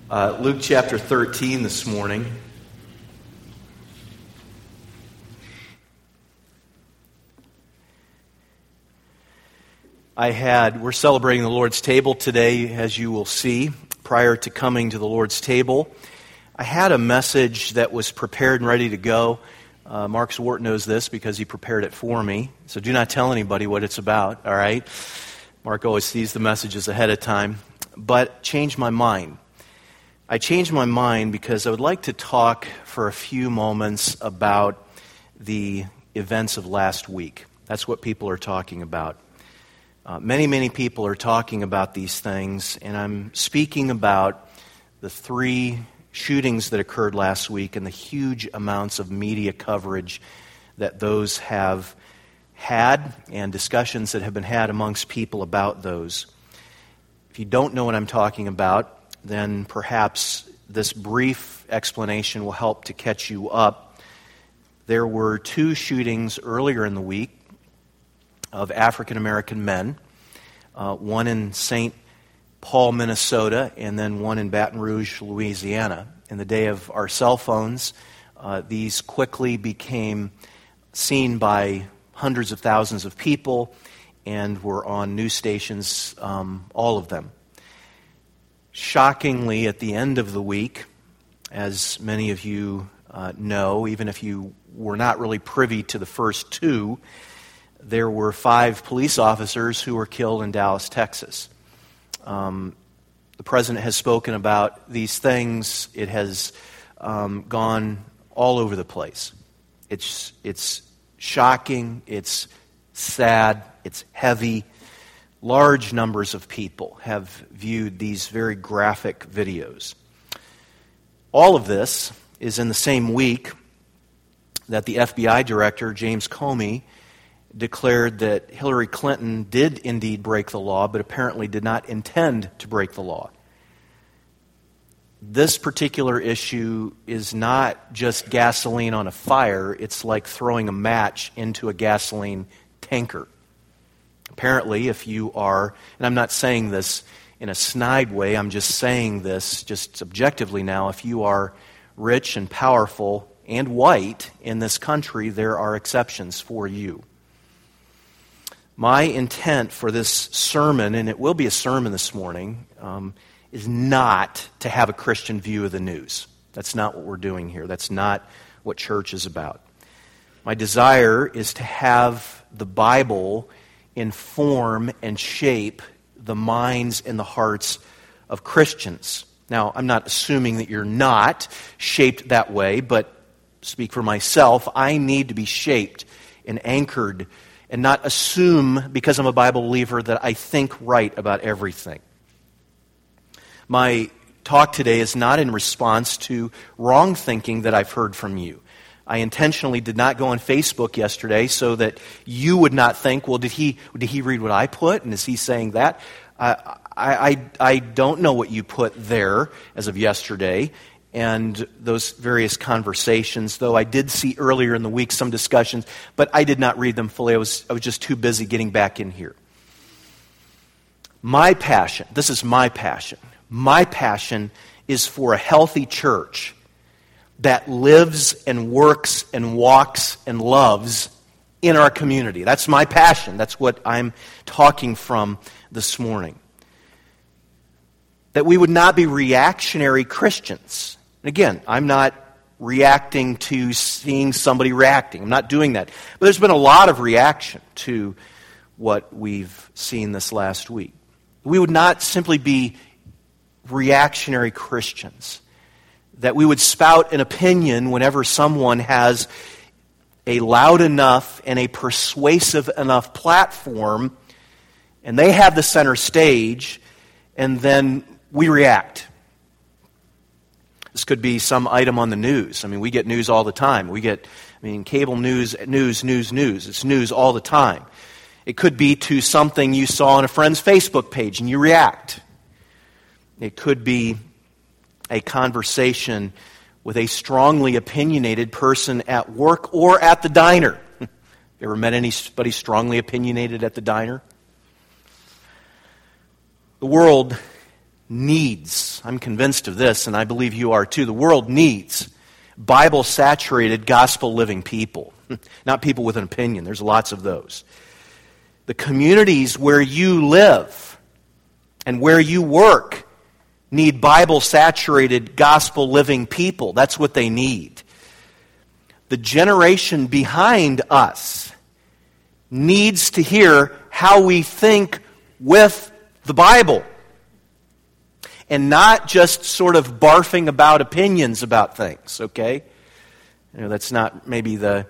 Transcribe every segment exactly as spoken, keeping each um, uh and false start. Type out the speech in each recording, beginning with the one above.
Uh, Luke chapter thirteen this morning. I had, we're celebrating the Lord's table today, as you will see. Prior to coming to the Lord's table, I had a message that was prepared and ready to go. Uh, Mark Swart knows this because he prepared it for me. So do not tell anybody what it's about, all right? Mark always sees the messages ahead of time. But changed my mind. I changed my mind because I would like to talk for a few moments about the events of last week. That's what people are talking about. Uh, many, many people are talking about these things, and I'm speaking about the three shootings that occurred last week and the huge amounts of media coverage that those have had and discussions that have been had amongst people about those. If you don't know what I'm talking about, then perhaps this brief explanation will help to catch you up. There were two shootings earlier in the week of African-American men, uh, one in Saint Paul, Minnesota, and then one in Baton Rouge, Louisiana. In the day of our cell phones, uh, these quickly became seen by hundreds of thousands of people and were on news stations, um, all of them. Shockingly, at the end of the week, as many of you uh, know, even if you were not really privy to the first two, there were five police officers who were killed in Dallas, Texas. Um, the president has spoken about these things. It has um, gone all over the place. It's it's shocking. It's sad. It's heavy. Large numbers of people have viewed these very graphic videos. All of this is in the same week that the F B I director, James Comey, declared that Hillary Clinton did indeed break the law, but apparently did not intend to break the law. This particular issue is not just gasoline on a fire. It's like throwing a match into a gasoline tanker. Apparently, if you are, and I'm not saying this in a snide way, I'm just saying this just subjectively now, if you are rich and powerful and white in this country, there are exceptions for you. My intent for this sermon, and it will be a sermon this morning, um, is not to have a Christian view of the news. That's not what we're doing here. That's not what church is about. My desire is to have the Bible inform and shape the minds and the hearts of Christians. Now, I'm not assuming that you're not shaped that way, but speak for myself, I need to be shaped and anchored and not assume, because I'm a Bible believer, that I think right about everything. My talk today is not in response to wrong thinking that I've heard from you. I intentionally did not go on Facebook yesterday so that you would not think, well, did he did he read what I put, and is he saying that? I, I, I don't know what you put there as of yesterday, and those various conversations, though I did see earlier in the week some discussions, but I did not read them fully. I was, I was just too busy getting back in here. My passion, this is my passion, my passion is for a healthy church that lives and works and walks and loves in our community. That's my passion. That's what I'm talking from this morning. That we would not be reactionary Christians. And again, I'm not reacting to seeing somebody reacting. I'm not doing that. But there's been a lot of reaction to what we've seen this last week. We would not simply be reactionary Christians. That we would spout an opinion whenever someone has a loud enough and a persuasive enough platform, and they have the center stage, and then we react. This could be some item on the news. I mean, we get news all the time. We get, I mean, cable news, news, news, news. It's news all the time. It could be to something you saw on a friend's Facebook page, and you react. It could be a conversation with a strongly opinionated person at work or at the diner. You ever met anybody strongly opinionated at the diner? The world needs, I'm convinced of this, and I believe you are too, the world needs Bible-saturated, gospel-living people. Not people with an opinion. There's lots of those. The communities where you live and where you work need Bible-saturated, gospel-living people. That's what they need. The generation behind us needs to hear how we think with the Bible and not just sort of barfing about opinions about things, okay? You know, that's not maybe the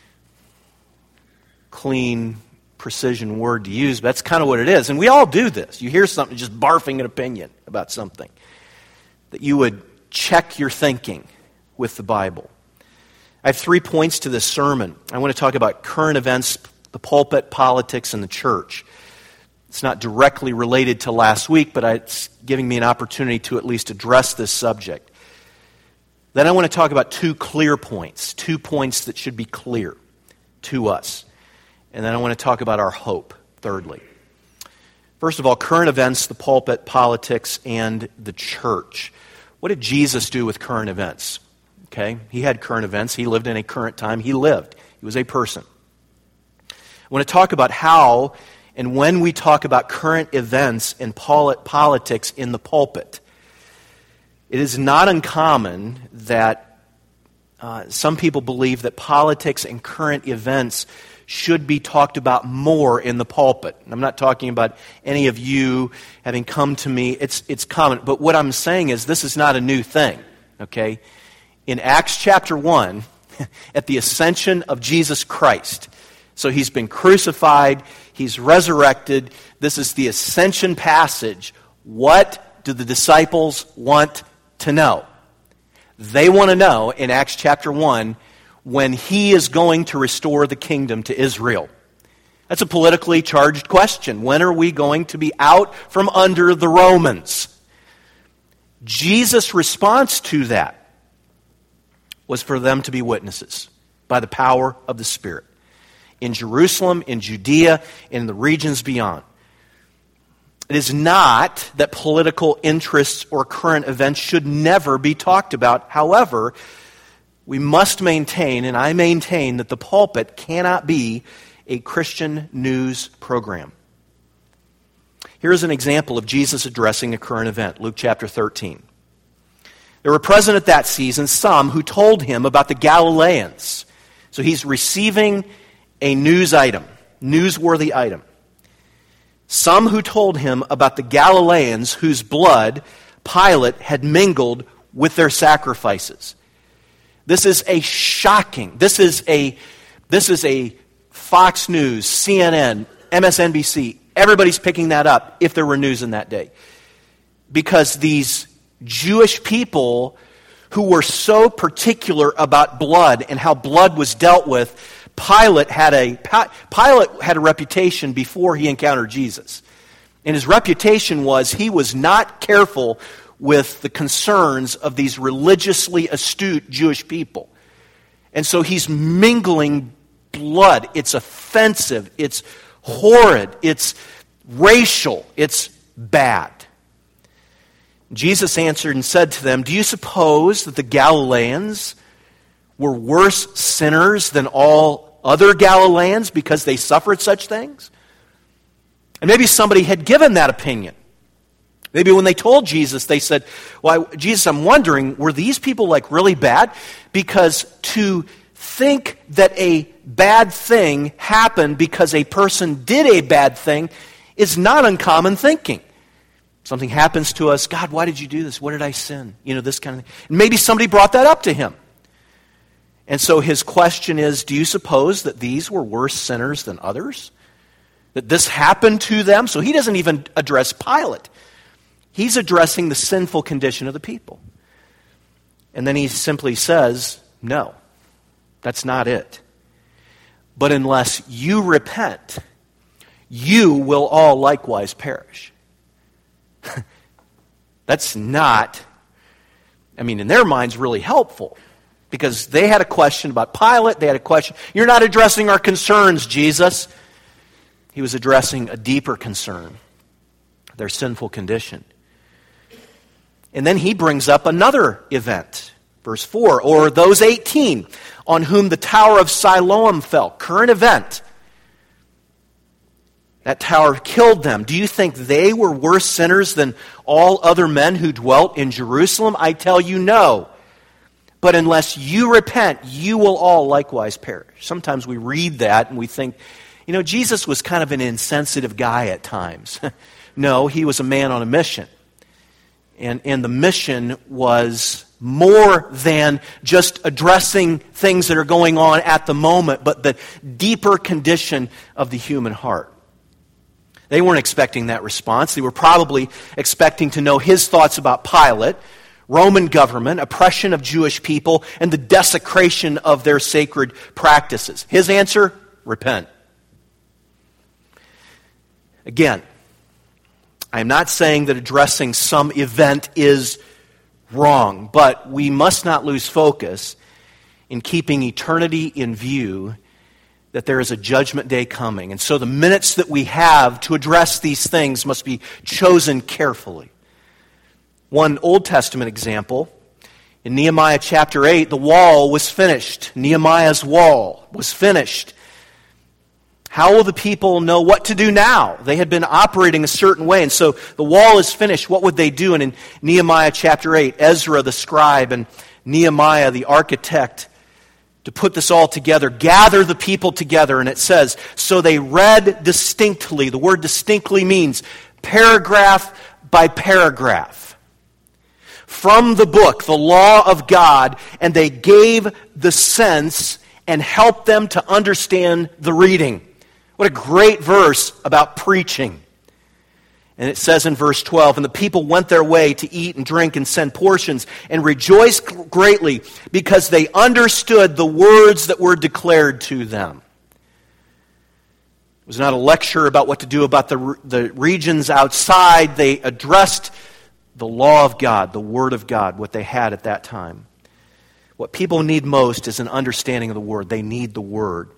clean, precision word to use, but that's kind of what it is. And we all do this. You hear something, just barfing an opinion about something. That you would check your thinking with the Bible. I have three points to this sermon. I want to talk about current events, the pulpit, politics, and the church. It's not directly related to last week, but it's giving me an opportunity to at least address this subject. Then I want to talk about two clear points, two points that should be clear to us. And then I want to talk about our hope, thirdly. First of all, current events, the pulpit, politics, and the church. What did Jesus do with current events? Okay, he had current events. He lived in a current time. He lived. He was a person. I want to talk about how and when we talk about current events and politics in the pulpit. It is not uncommon that uh, some people believe that politics and current events should be talked about more in the pulpit. And I'm not talking about any of you having come to me. It's, it's common. But what I'm saying is this is not a new thing, okay? In Acts chapter one, at the ascension of Jesus Christ, so he's been crucified, he's resurrected, this is the ascension passage. What do the disciples want to know? They want to know in Acts chapter one when he is going to restore the kingdom to Israel. That's a politically charged question. When are we going to be out from under the Romans? Jesus' response to that was for them to be witnesses by the power of the Spirit in Jerusalem, in Judea, in the regions beyond. It is not that political interests or current events should never be talked about. However, we must maintain, and I maintain, that the pulpit cannot be a Christian news program. Here's an example of Jesus addressing a current event, Luke chapter thirteen. There were present at that season some who told him about the Galileans. So he's receiving a news item, newsworthy item. Some who told him about the Galileans whose blood Pilate had mingled with their sacrifices. This is a shocking, this is a, this is a Fox News, C N N, M S N B C. Everybody's picking that up if there were news in that day. Because these Jewish people who were so particular about blood and how blood was dealt with, Pilate had a Pilate had a reputation before he encountered Jesus. And his reputation was he was not careful with the concerns of these religiously astute Jewish people. And so he's mingling blood. It's offensive. It's horrid. It's racial. It's bad. Jesus answered and said to them, "Do you suppose that the Galileans were worse sinners than all other Galileans because they suffered such things?" And maybe somebody had given that opinion. Maybe when they told Jesus, they said, "Well, Jesus, I'm wondering, were these people like really bad?" Because to think that a bad thing happened because a person did a bad thing is not uncommon thinking. Something happens to us, "God, why did you do this? What did I sin?" You know, this kind of thing. And maybe somebody brought that up to him. And so his question is, do you suppose that these were worse sinners than others? That this happened to them? So he doesn't even address Pilate. He's addressing the sinful condition of the people. And then he simply says, no, that's not it. But unless you repent, you will all likewise perish. That's not, I mean, in their minds, really helpful. Because they had a question about Pilate. They had a question. You're not addressing our concerns, Jesus. He was addressing a deeper concern, their sinful condition. And then he brings up another event. Verse four, or those eighteen on whom the tower of Siloam fell. Current event. That tower killed them. Do you think they were worse sinners than all other men who dwelt in Jerusalem? I tell you no. But unless you repent, you will all likewise perish. Sometimes we read that and we think, you know, Jesus was kind of an insensitive guy at times. No, he was a man on a mission. And, and the mission was more than just addressing things that are going on at the moment, but the deeper condition of the human heart. They weren't expecting that response. They were probably expecting to know his thoughts about Pilate, Roman government, oppression of Jewish people, and the desecration of their sacred practices. His answer? Repent. Again, I am not saying that addressing some event is wrong, but we must not lose focus in keeping eternity in view, that there is a judgment day coming. And so the minutes that we have to address these things must be chosen carefully. One Old Testament example, in Nehemiah chapter eight, the wall was finished. Nehemiah's wall was finished. How will the people know what to do now? They had been operating a certain way, and so the wall is finished. What would they do? And in Nehemiah chapter eight, Ezra the scribe and Nehemiah the architect, to put this all together, gather the people together, and it says, so they read distinctly. The word distinctly means paragraph by paragraph from the book, the law of God, and they gave the sense and helped them to understand the reading. What a great verse about preaching. And it says in verse twelve, and the people went their way to eat and drink and send portions and rejoiced greatly because they understood the words that were declared to them. It was not a lecture about what to do about the, the regions outside. They addressed the law of God, the Word of God, what they had at that time. What people need most is an understanding of the Word. They need the Word.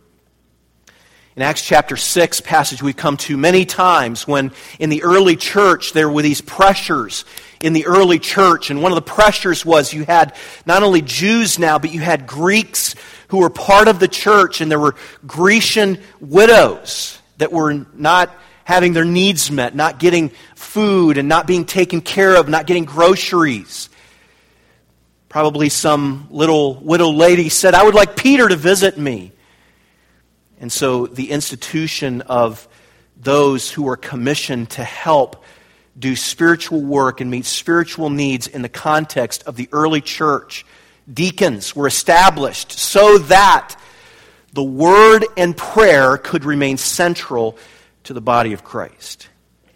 In Acts chapter six, passage we've come to many times, when in the early church there were these pressures in the early church. And one of the pressures was you had not only Jews now, but you had Greeks who were part of the church. And there were Grecian widows that were not having their needs met, not getting food and not being taken care of, not getting groceries. Probably some little widow lady said, I would like Peter to visit me. And so the institution of those who were commissioned to help do spiritual work and meet spiritual needs in the context of the early church, deacons were established so that the word and prayer could remain central to the body of Christ.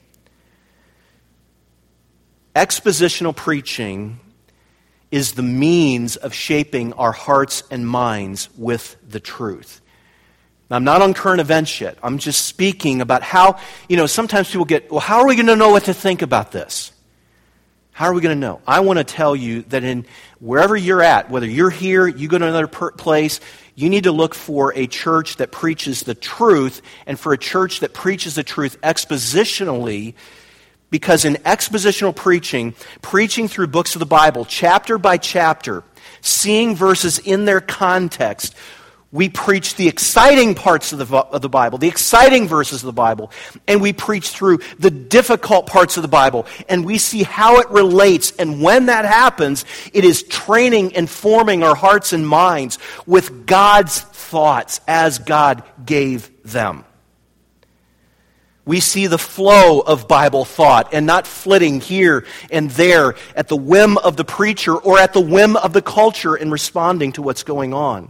Expositional preaching is the means of shaping our hearts and minds with the truth. Now, I'm not on current events yet. I'm just speaking about how, you know, sometimes people get, well, how are we going to know what to think about this? How are we going to know? I want to tell you that in wherever you're at, whether you're here, you go to another per- place, you need to look for a church that preaches the truth, and for a church that preaches the truth expositionally, because in expositional preaching, preaching through books of the Bible, chapter by chapter, seeing verses in their context, we preach the exciting parts of the, of the Bible, the exciting verses of the Bible, and we preach through the difficult parts of the Bible, and we see how it relates. And when that happens, it is training and forming our hearts and minds with God's thoughts as God gave them. We see the flow of Bible thought and not flitting here and there at the whim of the preacher or at the whim of the culture in responding to what's going on.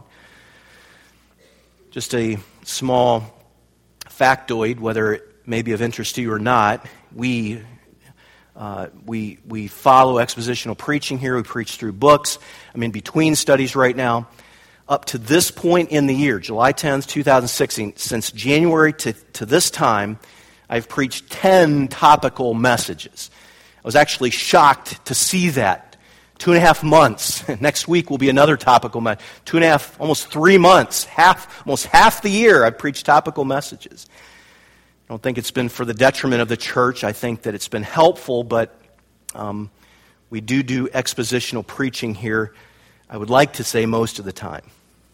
Just a small factoid, whether it may be of interest to you or not, we uh, we we follow expositional preaching here. We preach through books. I'm in between studies right now. Up to this point in the year, July tenth, twenty sixteen, since January to, to this time, I've preached ten topical messages. I was actually shocked to see that. Two and a half months. Next week will be another topical message. Two and a half, almost three months. Half, almost half the year I've preached topical messages. I don't think it's been for the detriment of the church. I think that it's been helpful, but um, We do do expositional preaching here, I would like to say most of the time.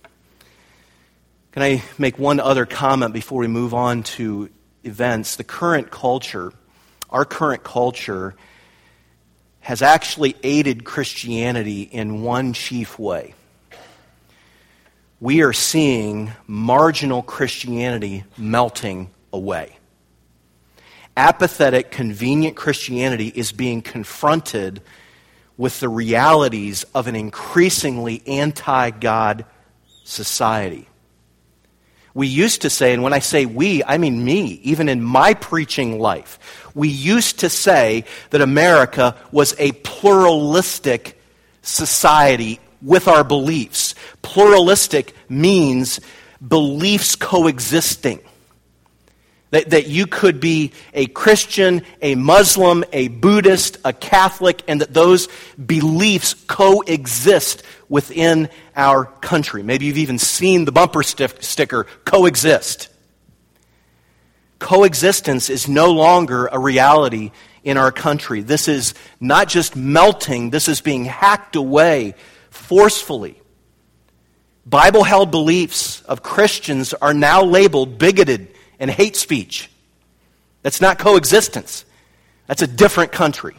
Can I make one other comment before we move on to events? The current culture, our current culture, has actually aided Christianity in one chief way. We are seeing marginal Christianity melting away. Apathetic, convenient Christianity is being confronted with the realities of an increasingly anti-God society. We used to say, and when I say we, I mean me, even in my preaching life, we used to say that America was a pluralistic society with our beliefs. Pluralistic means beliefs coexisting. That, that you could be a Christian, a Muslim, a Buddhist, a Catholic, and that those beliefs coexist within our country. Maybe you've even seen the bumper stick, sticker, coexist. Coexistence is no longer a reality in our country. This is not just melting, this is being hacked away forcefully. Bible-held beliefs of Christians are now labeled bigoted and hate speech. That's not coexistence. That's a different country.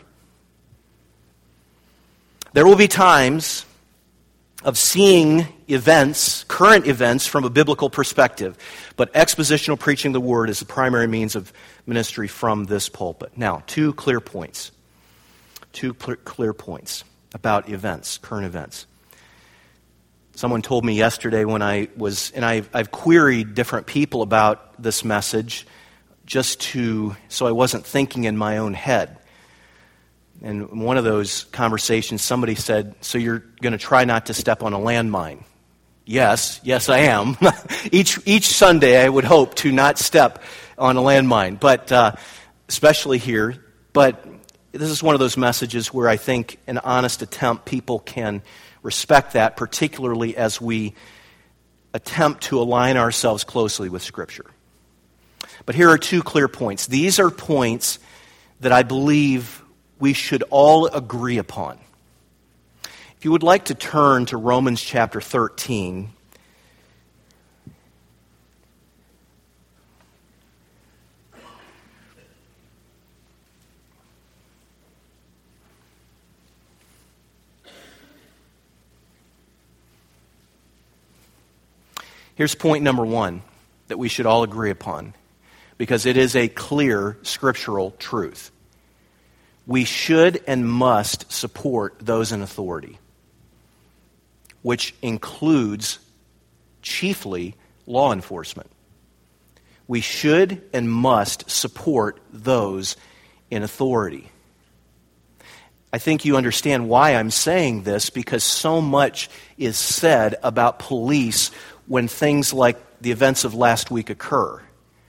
There will be times of seeing events, current events, from a biblical perspective, but expositional preaching of the Word is the primary means of ministry from this pulpit. Now, two clear points. Two clear points about events, current events. Someone told me yesterday when I was, and I've, I've queried different people about this message just to, so I wasn't thinking in my own head. And in one of those conversations, somebody said, so you're going to try not to step on a landmine? Yes, yes I am. each each Sunday I would hope to not step on a landmine, but uh, especially here. But this is one of those messages where I think an honest attempt, people can respect that, particularly as we attempt to align ourselves closely with Scripture. But here are two clear points. These are points that I believe we should all agree upon. If you would like to turn to Romans chapter thirteen, here's point number one that we should all agree upon, because it is a clear scriptural truth. We should and must support those in authority, which includes chiefly law enforcement. We should and must support those in authority. I think you understand why I'm saying this, because so much is said about police when things like the events of last week occur.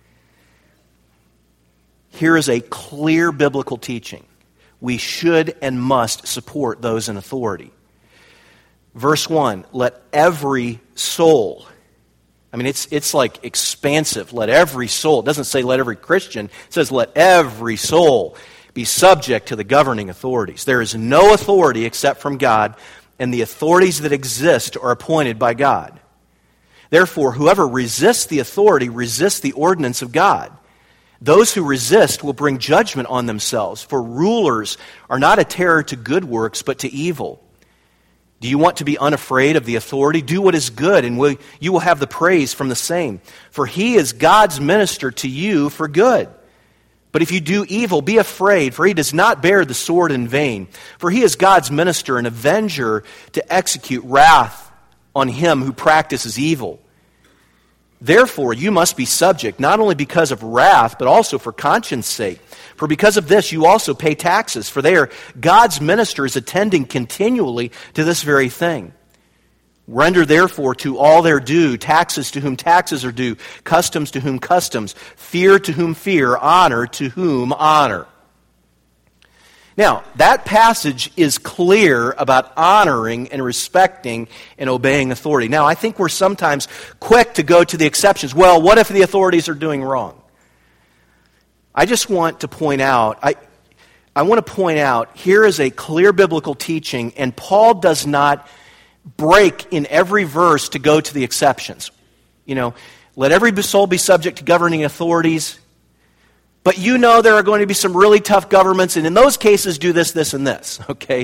Here is a clear biblical teaching. We should and must support those in authority. Verse one, let every soul, I mean, it's it's like expansive, let every soul. It doesn't say let every Christian. It says let every soul be subject to the governing authorities. There is no authority except from God, and the authorities that exist are appointed by God. Therefore, whoever resists the authority resists the ordinance of God. Those who resist will bring judgment on themselves, for rulers are not a terror to good works, but to evil. Do you want to be unafraid of the authority? Do what is good, and will, you will have the praise from the same. For he is God's minister to you for good. But if you do evil, be afraid, for he does not bear the sword in vain. For he is God's minister, an avenger to execute wrath on him who practices evil. Therefore, you must be subject, not only because of wrath, but also for conscience sake. For because of this, you also pay taxes, for they are God's ministers attending continually to this very thing. Render therefore to all their due, taxes to whom taxes are due, customs to whom customs, fear to whom fear, honor to whom honor. Now, that passage is clear about honoring and respecting and obeying authority. Now, I think we're sometimes quick to go to the exceptions. Well, what if the authorities are doing wrong? I just want to point out, I, I want to point out, here is a clear biblical teaching, and Paul does not break in every verse to go to the exceptions. You know, let every soul be subject to governing authorities, but you know there are going to be some really tough governments, and in those cases do this, this, and this, okay?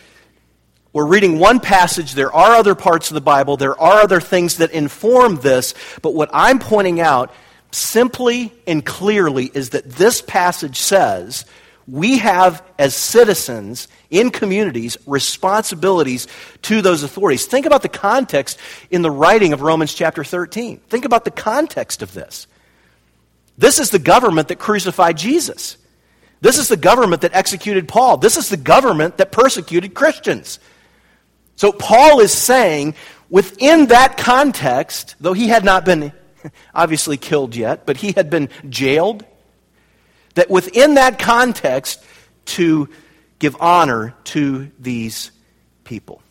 We're reading one passage. There are other parts of the Bible. There are other things that inform this, but what I'm pointing out simply and clearly is that this passage says we have, as citizens in communities, responsibilities to those authorities. Think about the context in the writing of Romans chapter thirteen. Think about the context of this. This is the government that crucified Jesus. This is the government that executed Paul. This is the government that persecuted Christians. So Paul is saying, within that context, though he had not been obviously killed yet, but he had been jailed, that within that context, to give honor to these people.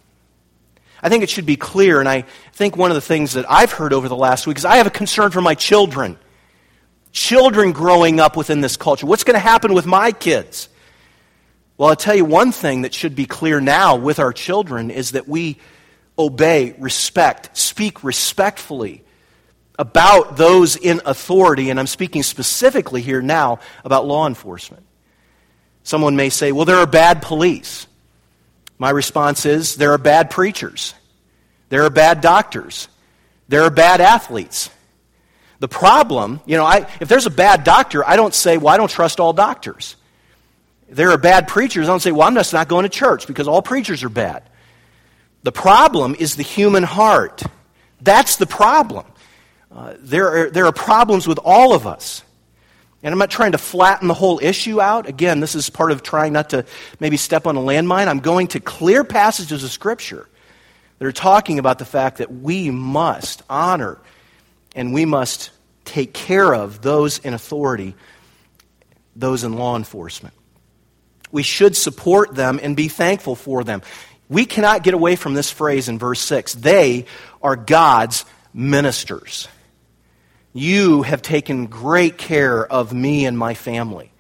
I think it should be clear, and I think one of the things that I've heard over the last week is I have a concern for my children. Children growing up within this culture. What's going to happen with my kids? Well, I'll tell you one thing that should be clear now with our children is that we obey, respect, speak respectfully about those in authority, and I'm speaking specifically here now about law enforcement. Someone may say, well, there are bad police. My response is, there are bad preachers. There are bad doctors. There are bad athletes. The problem, you know, I, if there's a bad doctor, I don't say, well, I don't trust all doctors. If there are bad preachers, I don't say, well, I'm just not going to church because all preachers are bad. The problem is the human heart. That's the problem. Uh, there are, there are problems with all of us. And I'm not trying to flatten the whole issue out. Again, this is part of trying not to maybe step on a landmine. I'm going to clear passages of Scripture that are talking about the fact that we must honor and we must take care of those in authority, those in law enforcement. We should support them and be thankful for them. We cannot get away from this phrase in verse six. They are God's ministers. You have taken great care of me and my family.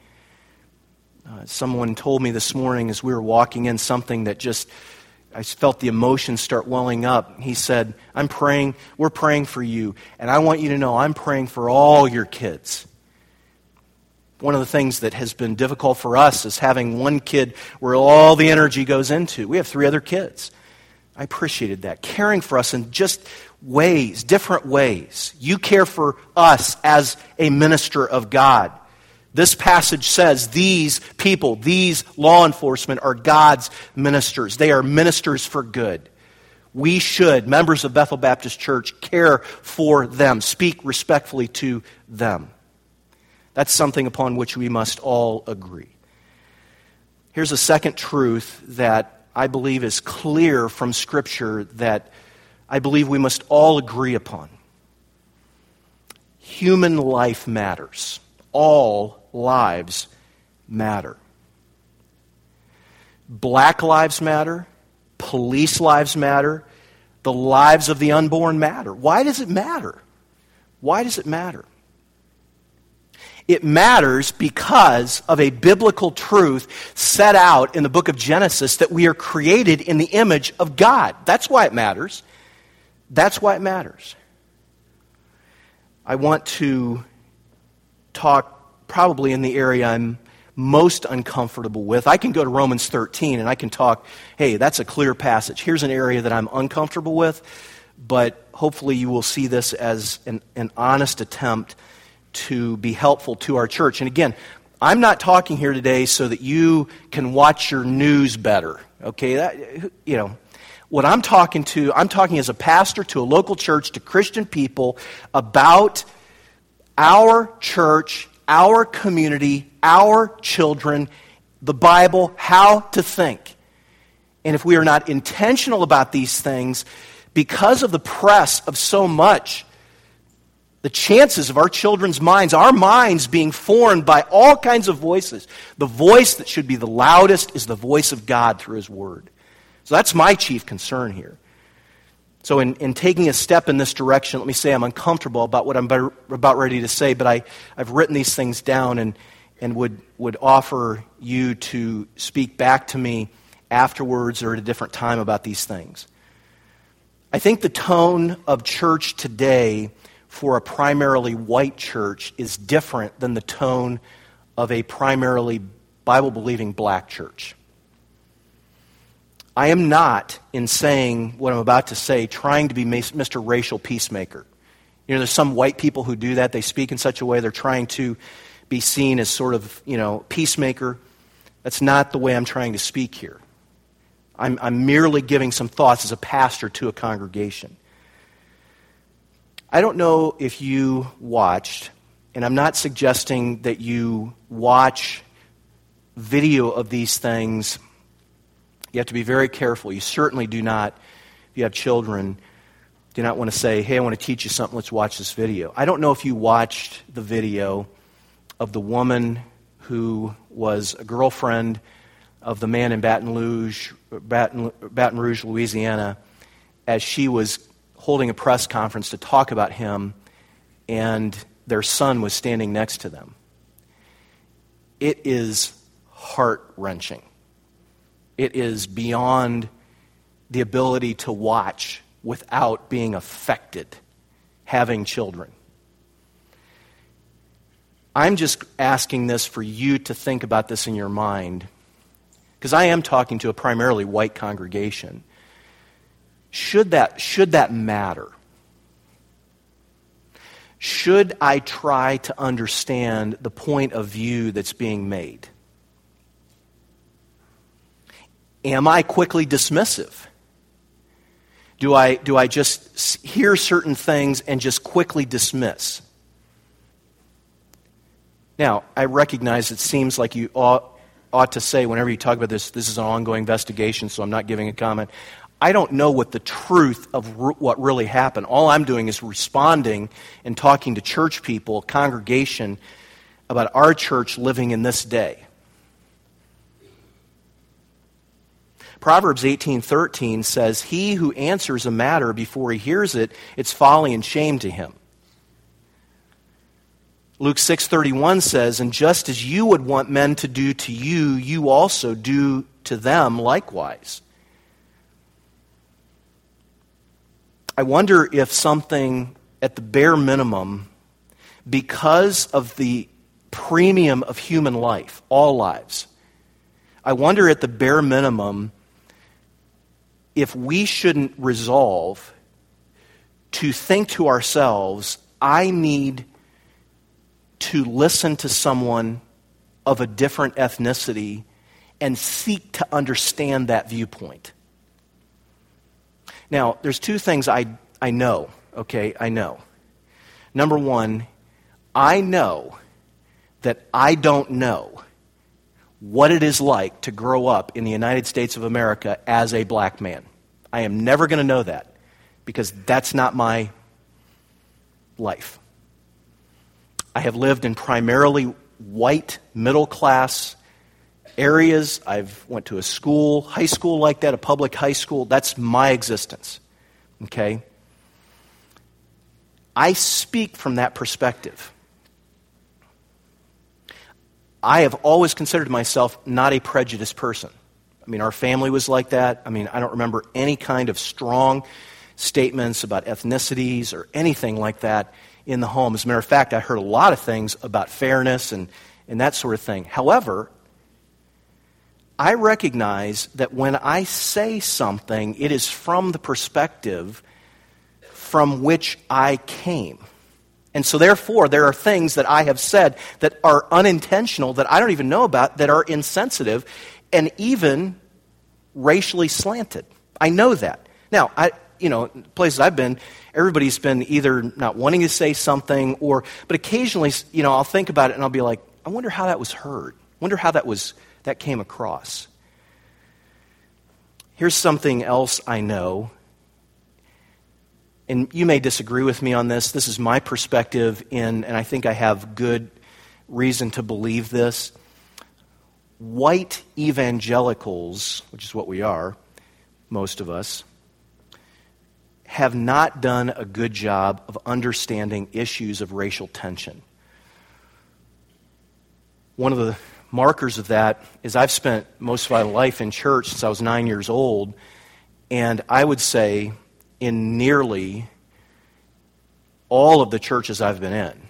Uh, someone told me this morning as we were walking in something that just, I felt the emotions start welling up. He said, I'm praying, we're praying for you, and I want you to know I'm praying for all your kids. One of the things that has been difficult for us is having one kid where all the energy goes into. We have three other kids. I appreciated that. Caring for us in just ways, different ways. You care for us as a minister of God. This passage says these people, these law enforcement are God's ministers. They are ministers for good. We should, members of Bethel Baptist Church, care for them, speak respectfully to them. That's something upon which we must all agree. Here's a second truth that I believe is clear from Scripture that I believe we must all agree upon. Human life matters. All lives matter. Black lives matter. Police lives matter. The lives of the unborn matter. Why does it matter? Why does it matter? It matters because of a biblical truth set out in the book of Genesis that we are created in the image of God. That's why it matters. That's why it matters. I want to talk probably in the area I'm most uncomfortable with. I can go to Romans thirteen and I can talk, hey, that's a clear passage. Here's an area that I'm uncomfortable with, but hopefully you will see this as an, an honest attempt to be helpful to our church. And again, I'm not talking here today so that you can watch your news better. Okay, that, you know, what I'm talking to, I'm talking as a pastor to a local church, to Christian people about our church, our community, our children, the Bible, how to think. And if we are not intentional about these things, because of the press of so much, the chances of our children's minds, our minds being formed by all kinds of voices, the voice that should be the loudest is the voice of God through His Word. So that's my chief concern here. So in, in taking a step in this direction, let me say I'm uncomfortable about what I'm about ready to say, but I, I've written these things down, and, and would, would offer you to speak back to me afterwards or at a different time about these things. I think the tone of church today for a primarily white church is different than the tone of a primarily Bible-believing black church. I am not, in saying what I'm about to say, trying to be Mister Racial Peacemaker. You know, there's some white people who do that. They speak in such a way they're trying to be seen as sort of, you know, peacemaker. That's not the way I'm trying to speak here. I'm, I'm merely giving some thoughts as a pastor to a congregation. I don't know if you watched, and I'm not suggesting that you watch video of these things. You have to be very careful. You certainly do not, if you have children, do not want to say, hey, I want to teach you something, let's watch this video. I don't know if you watched the video of the woman who was a girlfriend of the man in Baton Rouge, Baton, Baton Rouge, Louisiana, as she was holding a press conference to talk about him, and their son was standing next to them. It is heart-wrenching. It is beyond the ability to watch without being affected, having children. I'm just asking this for you to think about this in your mind, because I am talking to a primarily white congregation. Should that, should that matter? Should I try to understand the point of view that's being made? Am I quickly dismissive? Do I, do I just hear certain things and just quickly dismiss? Now, I recognize it seems like you ought, ought to say whenever you talk about this, this is an ongoing investigation, so I'm not giving a comment. I don't know what the truth of re- what really happened. All I'm doing is responding and talking to church people, congregation, about our church living in this day. Proverbs eighteen thirteen says, he who answers a matter before he hears it, it's folly and shame to him. Luke six thirty-one says, and just as you would want men to do to you, you also do to them likewise. I wonder if something at the bare minimum, because of the premium of human life, all lives, I wonder at the bare minimum if we shouldn't resolve to think to ourselves, I need to listen to someone of a different ethnicity and seek to understand that viewpoint. Now, there's two things I, I know, okay, I know. Number one, I know that I don't know what it is like to grow up in the United States of America as a black man. I am never going to know that because that's not my life. I have lived in primarily white, middle-class areas. I've went to a school, high school like that, a public high school. That's my existence, okay? I speak from that perspective. I have always considered myself not a prejudiced person. I mean, our family was like that. I mean, I don't remember any kind of strong statements about ethnicities or anything like that in the home. As a matter of fact, I heard a lot of things about fairness and, and that sort of thing. However, I recognize that when I say something, it is from the perspective from which I came. And so therefore, there are things that I have said that are unintentional, that I don't even know about, that are insensitive, and even racially slanted. I know that. Now, I, you know, places I've been, everybody's been either not wanting to say something, or, but occasionally, you know, I'll think about it and I'll be like, I wonder how that was heard. I wonder how that was, that came across. Here's something else I know. And you may disagree with me on this. This is my perspective in, and I think I have good reason to believe this. White evangelicals, which is what we are, most of us, have not done a good job of understanding issues of racial tension. One of the markers of that is I've spent most of my life in church since I was nine years old, and I would say in nearly all of the churches I've been in,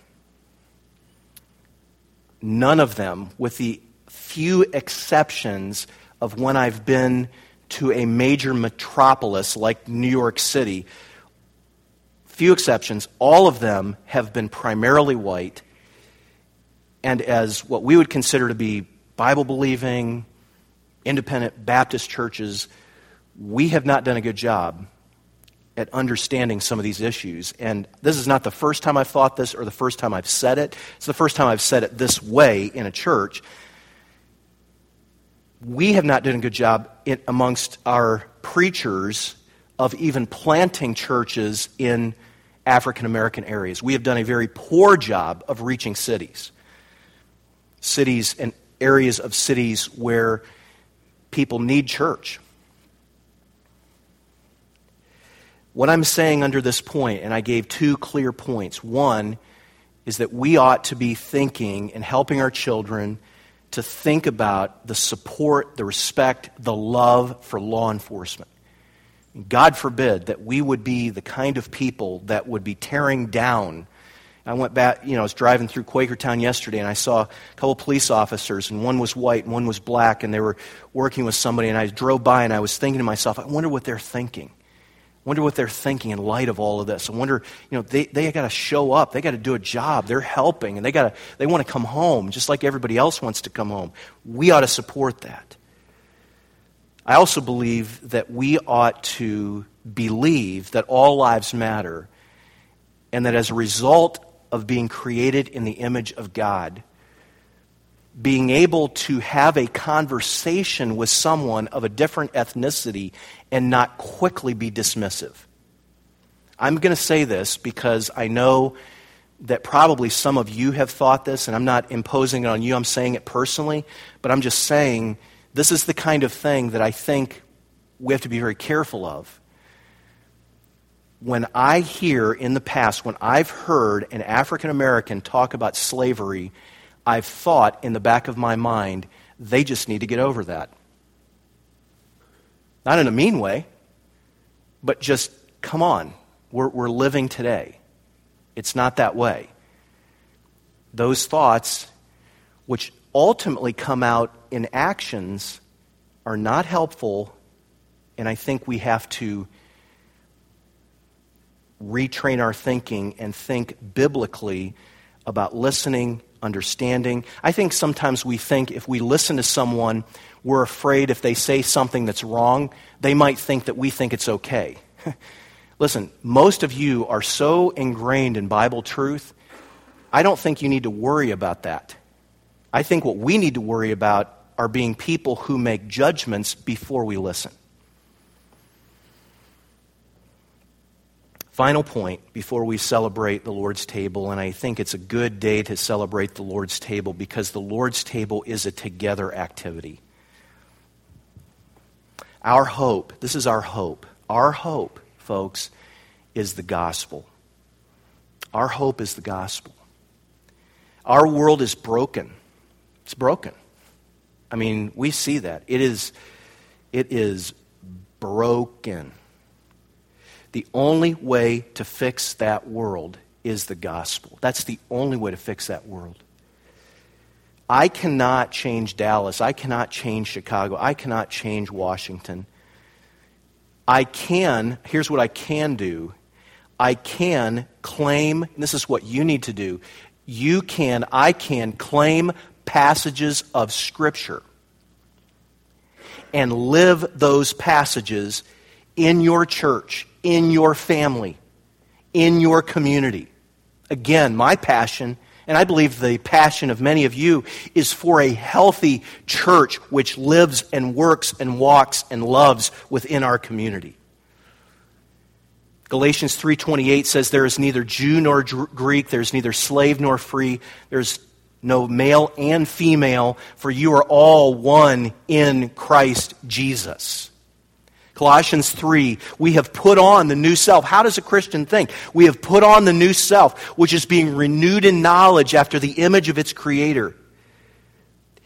none of them, with the few exceptions of when I've been to a major metropolis like New York City, few exceptions, all of them have been primarily white, and as what we would consider to be Bible-believing, independent Baptist churches, we have not done a good job at understanding some of these issues. And this is not the first time I've thought this or the first time I've said it. It's the first time I've said it this way in a church. We have not done a good job in, amongst our preachers of even planting churches in African American areas. We have done a very poor job of reaching cities. Cities and areas of cities where people need church. What I'm saying under this point, and I gave two clear points. One is that we ought to be thinking and helping our children to think about the support, the respect, the love for law enforcement. God forbid that we would be the kind of people that would be tearing down. I went back, you know, I was driving through Quakertown yesterday, and I saw a couple police officers, and one was white and one was black, and they were working with somebody, and I drove by, and I was thinking to myself, I wonder what they're thinking. I wonder what they're thinking in light of all of this. I wonder, you know, they they got to show up. They got to do a job. They're helping, and they got to they want to come home just like everybody else wants to come home. We ought to support that. I also believe that we ought to believe that all lives matter, and that as a result of being created in the image of God, being able to have a conversation with someone of a different ethnicity and not quickly be dismissive. I'm going to say this because I know that probably some of you have thought this, and I'm not imposing it on you, I'm saying it personally, but I'm just saying this is the kind of thing that I think we have to be very careful of. When I hear in the past, when I've heard an African American talk about slavery, I've thought in the back of my mind, they just need to get over that. Not in a mean way, but just, come on, we're, we're living today. It's not that way. Those thoughts, which ultimately come out in actions, are not helpful, and I think we have to retrain our thinking and think biblically about listening, understanding. I think sometimes we think if we listen to someone, we're afraid if they say something that's wrong, they might think that we think it's okay. Listen, most of you are so ingrained in Bible truth, I don't think you need to worry about that. I think what we need to worry about are being people who make judgments before we listen. Final point before we celebrate the Lord's table, and I think it's a good day to celebrate the Lord's table because the Lord's table is a together activity. Our hope, this is our hope. Our hope, folks, is the gospel. Our hope is the gospel. Our world is broken. It's broken. I mean, we see that. It is, it is broken. The only way to fix that world is the gospel. That's the only way to fix that world. I cannot change Dallas. I cannot change Chicago. I cannot change Washington. I can, here's what I can do. I can claim, and this is what you need to do. You can, I can claim passages of Scripture and live those passages in your church, in your family, in your community. Again, my passion, and I believe the passion of many of you, is for a healthy church which lives and works and walks and loves within our community. Galatians three twenty-eight says there is neither Jew nor Greek, there is neither slave nor free, there's no male and female, for you are all one in Christ Jesus. Colossians three, we have put on the new self. How does a Christian think? We have put on the new self, which is being renewed in knowledge after the image of its creator.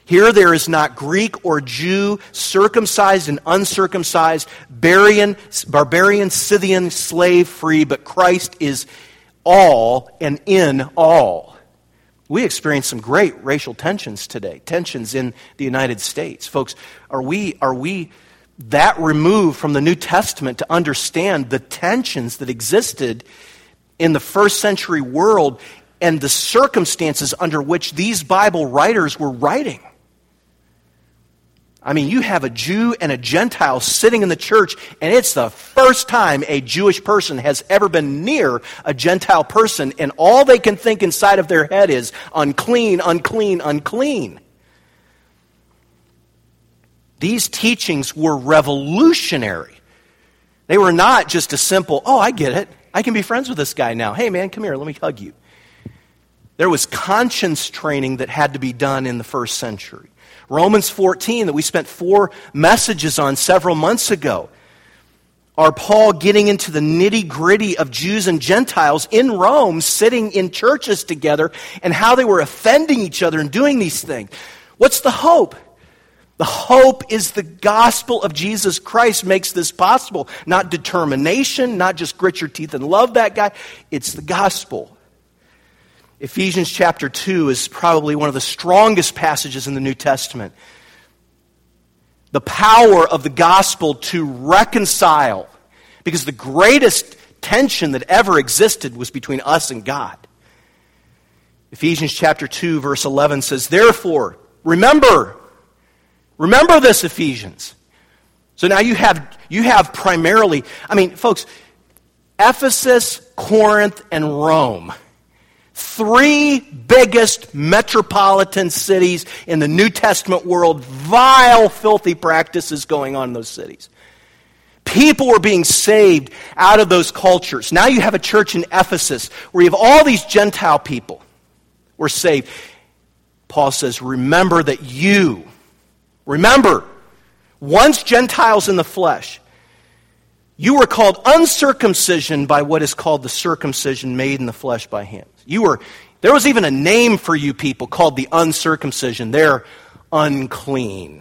Here there is not Greek or Jew, circumcised and uncircumcised, barbarian, barbarian, Scythian, slave free, but Christ is all and in all. We experience some great racial tensions today, tensions in the United States. Folks, are we, are we that removed from the New Testament to understand the tensions that existed in the first century world and the circumstances under which these Bible writers were writing? I mean, you have a Jew and a Gentile sitting in the church, and it's the first time a Jewish person has ever been near a Gentile person, and all they can think inside of their head is, unclean, unclean, unclean. These teachings were revolutionary. They were not just a simple, oh, I get it. I can be friends with this guy now. Hey, man, come here, let me hug you. There was conscience training that had to be done in the first century. Romans fourteen, that we spent four messages on several months ago, are Paul getting into the nitty-gritty of Jews and Gentiles in Rome, sitting in churches together, and how they were offending each other and doing these things. What's the hope? The hope is the gospel of Jesus Christ makes this possible. Not determination, not just grit your teeth and love that guy. It's the gospel. Ephesians chapter two is probably one of the strongest passages in the New Testament. The power of the gospel to reconcile, because the greatest tension that ever existed was between us and God. Ephesians chapter two verse eleven says, therefore, remember, remember this, Ephesians. So now you have, you have primarily, I mean, folks, Ephesus, Corinth, and Rome. Three biggest metropolitan cities in the New Testament world. Vile, filthy practices going on in those cities. People were being saved out of those cultures. Now you have a church in Ephesus where you have all these Gentile people were saved. Paul says, remember that you, remember, once Gentiles in the flesh, you were called uncircumcision by what is called the circumcision made in the flesh by hands. You were, there was even a name for you people called the uncircumcision. They're unclean.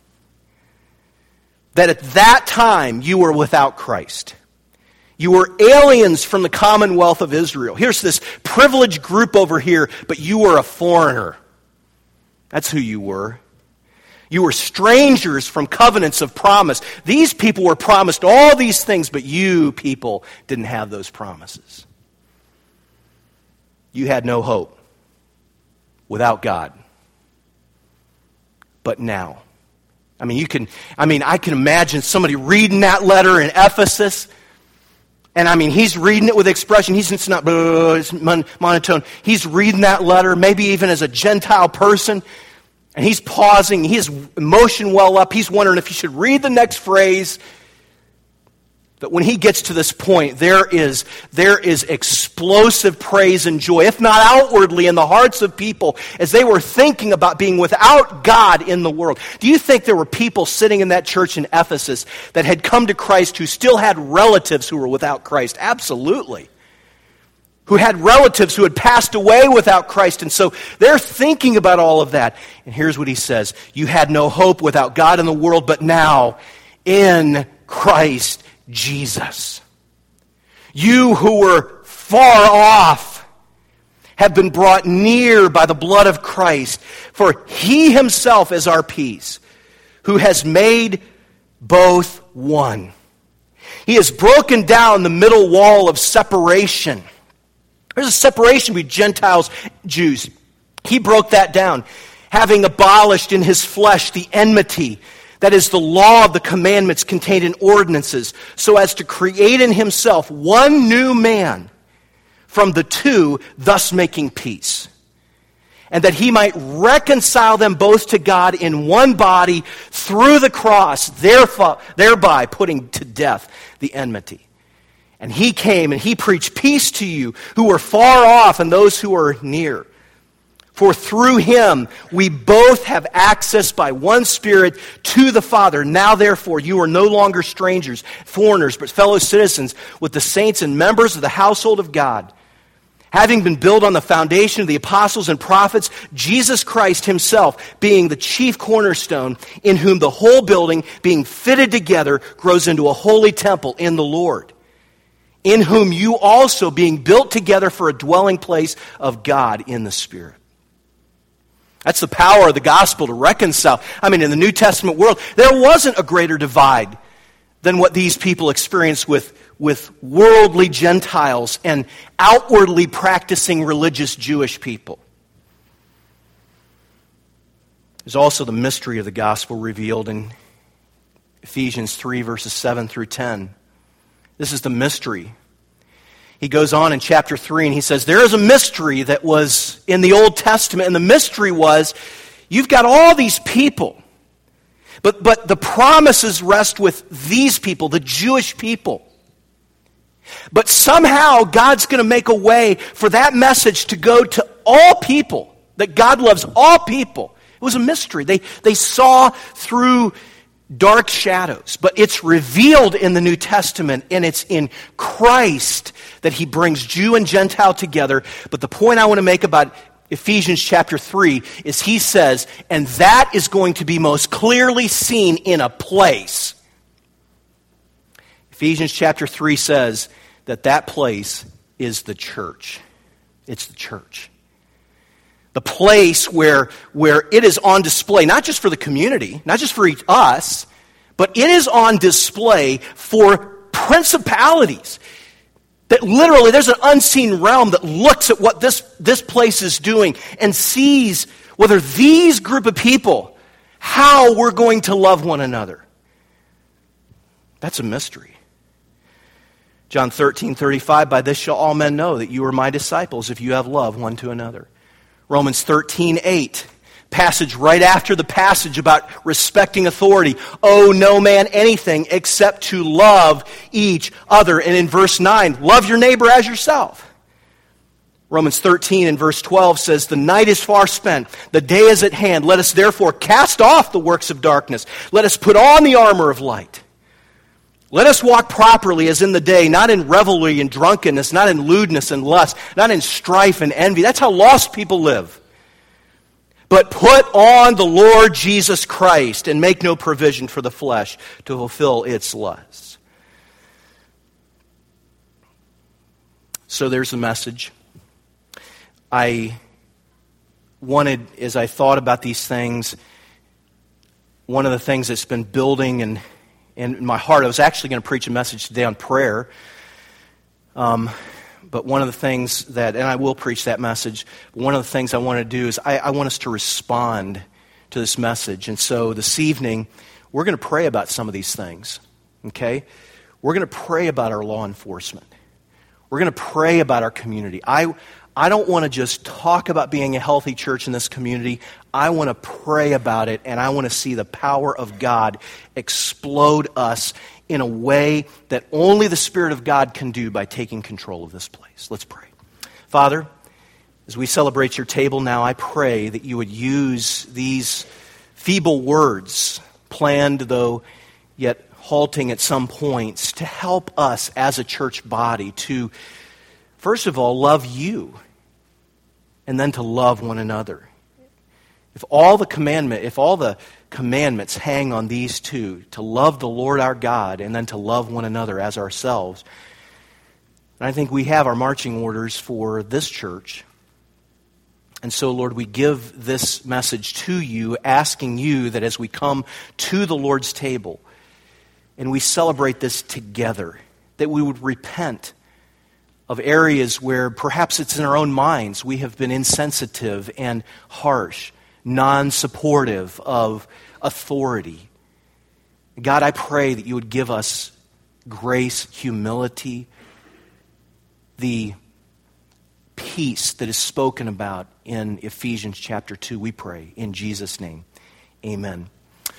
That at that time you were without Christ. You were aliens from the commonwealth of Israel. Here's this privileged group over here, but you were a foreigner. That's who you were. You were strangers from covenants of promise. These people were promised all these things, but you people didn't have those promises. You had no hope without God. But now, I mean, you can, I mean, I can imagine somebody reading that letter in Ephesus, and I mean, he's reading it with expression. He's it's not it's monotone. He's reading that letter, maybe even as a Gentile person. And he's pausing, his emotion well up, he's wondering if he should read the next phrase. But when he gets to this point, there is, there is explosive praise and joy, if not outwardly, in the hearts of people as they were thinking about being without God in the world. Do you think there were people sitting in that church in Ephesus that had come to Christ who still had relatives who were without Christ? Absolutely. Who had relatives who had passed away without Christ. And so they're thinking about all of that. And here's what he says. You had no hope without God in the world, but now in Christ Jesus, you who were far off have been brought near by the blood of Christ. For he himself is our peace, who has made both one. He has broken down the middle wall of separation. There's a separation between Gentiles and Jews. He broke that down, having abolished in his flesh the enmity, that is the law of the commandments contained in ordinances, so as to create in himself one new man from the two, thus making peace. And that he might reconcile them both to God in one body through the cross, thereby putting to death the enmity. And he came and he preached peace to you who were far off and those who are near. For through him we both have access by one Spirit to the Father. Now therefore you are no longer strangers, foreigners, but fellow citizens with the saints and members of the household of God, Having been built on the foundation of the apostles and prophets, Jesus Christ himself being the chief cornerstone, in whom the whole building, being fitted together, grows into a holy temple in the Lord, in whom you also being built together for a dwelling place of God in the Spirit. That's the power of the gospel to reconcile. I mean, in the New Testament world, there wasn't a greater divide than what these people experienced with, with worldly Gentiles and outwardly practicing religious Jewish people. There's also the mystery of the gospel revealed in Ephesians three, verses seven through ten. This is the mystery. He goes on in chapter three and he says, there is a mystery that was in the Old Testament, and the mystery was, you've got all these people, but, but the promises rest with these people, the Jewish people. But somehow God's going to make a way for that message to go to all people, that God loves all people. It was a mystery. They, they saw through dark shadows, but it's revealed in the New Testament, and it's in Christ that he brings Jew and Gentile together. But the point I want to make about Ephesians chapter three is he says, and that is going to be most clearly seen in a place. Ephesians chapter three says that that place is the church. It's the church. The place where, where it is on display, not just for the community, not just for each, us, but it is on display for principalities. That literally there's an unseen realm that looks at what this, this place is doing and sees whether these group of people, how we're going to love one another. That's a mystery. John thirteen thirty-five, by this shall all men know that you are my disciples if you have love one to another. Romans thirteen eight, passage right after the passage about respecting authority. Owe no man anything except to love each other. And in verse nine, love your neighbor as yourself. Romans thirteen and verse twelve says, the night is far spent, the day is at hand. Let us therefore cast off the works of darkness. Let us put on the armor of light. Let us walk properly as in the day, not in revelry and drunkenness, not in lewdness and lust, not in strife and envy. That's how lost people live. But put on the Lord Jesus Christ and make no provision for the flesh to fulfill its lusts. So there's the message. I wanted, as I thought about these things, one of the things that's been building and in my heart, I was actually going to preach a message today on prayer. Um, but one of the things that, and I will preach that message, one of the things I want to do is I, I want us to respond to this message. And so this evening, we're going to pray about some of these things, okay? We're going to pray about our law enforcement. We're going to pray about our community. I I don't want to just talk about being a healthy church in this community. I want to pray about it, and I want to see the power of God explode us in a way that only the Spirit of God can do by taking control of this place. Let's pray. Father, as we celebrate your table now, I pray that you would use these feeble words, planned though yet halting at some points, to help us as a church body to, first of all, love you, and then to love one another. If all the commandment, if all the commandments hang on these two, to love the Lord our God and then to love one another as ourselves, and I think we have our marching orders for this church. And so, Lord, we give this message to you, asking you that as we come to the Lord's table and we celebrate this together, that we would repent of areas where perhaps it's in our own minds we have been insensitive and harsh, non-supportive of authority. God, I pray that you would give us grace, humility, the peace that is spoken about in Ephesians chapter two. We pray in Jesus' name. Amen.